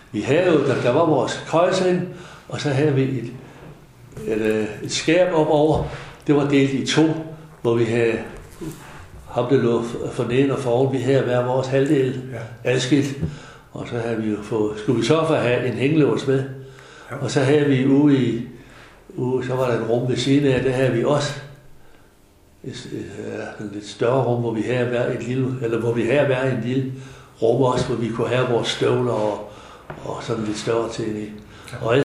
Vi havde jo, der var vores køjeseng, og så havde vi et skab op over. Det var delt i to, hvor vi havde ham, der lå for neden og foran. Vi havde hver vores halvdel adskilt. Og så havde vi jo skulle vi så for at have en hængelås med. Ja. Og så havde vi ude, så var der et rum ved siden af, der havde vi også et lidt større rum, hvor vi havde hver en lille rum også, hvor vi kunne have vores støvler og sådan lidt større ting i. Og